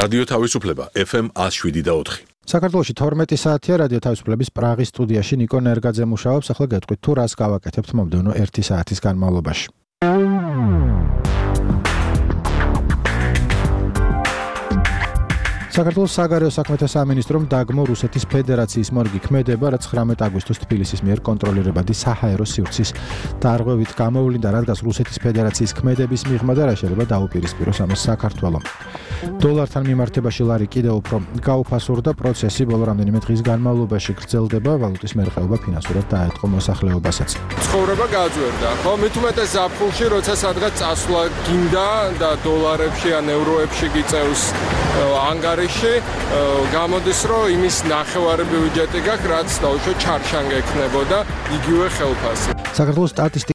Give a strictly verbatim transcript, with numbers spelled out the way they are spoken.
რადიო თავისუფლება ეფ ემ one oh seven და four. საქართველოში თორმეტი საათია რადიო თავისუფლების პრაღის სტუდიაში ნიკო ნერგაძე მუშაობს. ახლა გეტყვით თუ რას გავაკეთებთ მომდევნო ერთი საათის განმავლობაში. საქართველოს საგარეო საქმეთა სამინისტრომ დაგმო რუსეთის ფედერაციის მორგი ქმედება, რაც ცხრამეტი აგვისტოს თბილისის მიერ კონტროლირებადი საჰაერო სივრცის დარღვევით გამოვლინდა, რადგან რუსეთის ფედერაციის ქმედების მიღმა და რა შეიძლება დაუპირისპიროს ამას საქართველომ. დოლართან მიმართებაში ლარი კიდევ უფრო გაუფასურდა, პროცესი ბოლო რამდენიმე დღის განმავლობაში გრძელდება, ვალუტის მერყეობა ფინანსურად დაეთყო მოსახლეობასაც. ცხოვრება გაძვერდა, ხო, მით უმეტეს ზაფხულში, როცა სადღაც წასვლა გინდა და დოლარებში ან ევროებში გიწევს ანგარიში, გამოდის, რომ იმის ნახევარი ბიუჯეტი გაქვს, რაც დაუშვათ ჩარშანგა ექნებოდა იგივე ხელფასი. საქართველოს სტატისტიკა